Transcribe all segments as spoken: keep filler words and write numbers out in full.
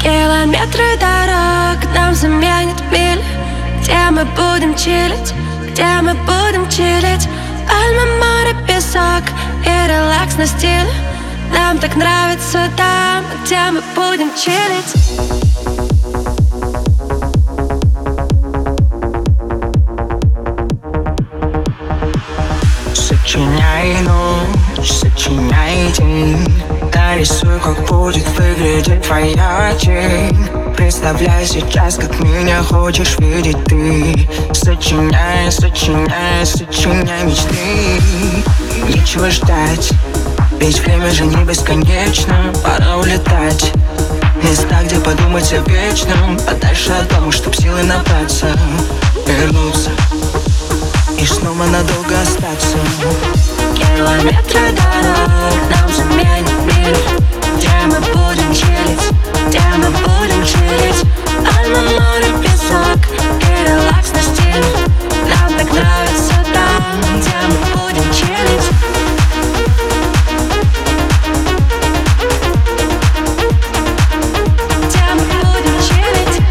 Километры дорог нам заменят мили. Где мы будем чилить, где мы будем чилить. Пальмы, море, песок и релакс на стиле. Нам так нравится там, где мы будем чилить. Сочиняй ночь, сочиняй день. Нарисуй, как будет выглядеть твоя тень. Представляй сейчас, как меня хочешь видеть ты. Сочиняй, сочиняй, сочиняй мечты. Нечего ждать, ведь время же не бесконечно. Пора улетать. Места, где подумать о вечном. Подальше от дома, чтоб силы набраться. Вернуться и снова надолго остаться. Километры дорог нам заменят мир. Где мы будем чилить, где мы будем чилить. Пальмы, море, песок и релакс на стиле. Нам так нравится там, где мы будем чилить. Где мы будем чилить.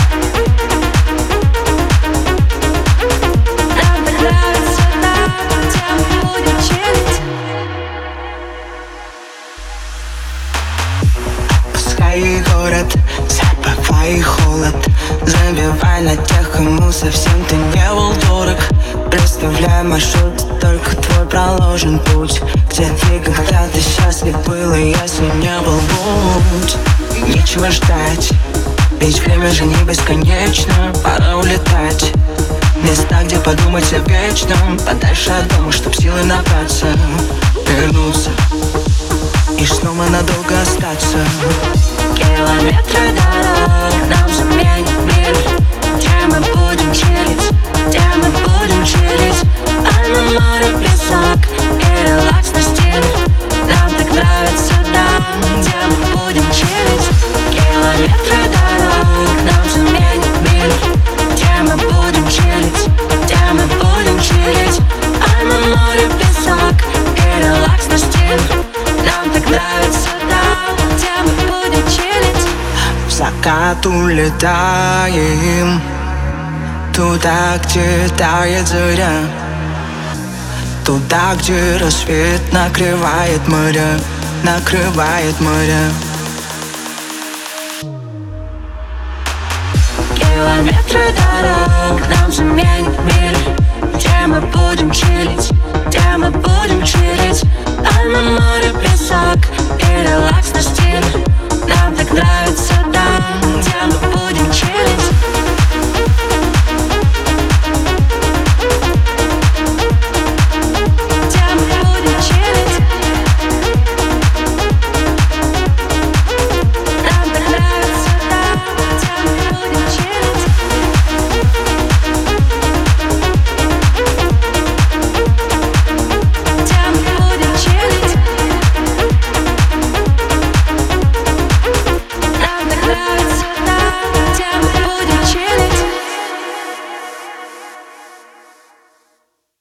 Нам так нравится там, где мы будем чилить. Пускай город, забывай холод. Забивай на тех, кому совсем ты не был дорог. Представляй маршрут, только твой проложен путь. Где ты когда-то счастлив был, и если не был, будь. Нечего ждать, ведь время же не бесконечно. Пора улетать. Места, где подумать о вечном. Подальше от дома, чтоб силы набраться. Вернуться и снова надолго остаться. Километры дорог нам заменят мир. Где мы будем чилить, где мы будем чилить. Пальмы, море, песок и релакс на стиле. Нам так нравится там, где мы будем чилить. Километры дорог нам заменят мир. Где мы будем чилить, где мы будем чилить. Пальмы, море, песок и релакс на стиле. Нам так нравится там, где мы будем чилить. В закат улетаем туда, где тает заря. Туда, где рассвет накрывает моря. Накрывает моря. Километры дорог нам заменят мир. Где мы будем чилить, где мы будем чилить. Пальмы, море, песок и релакс на стиле.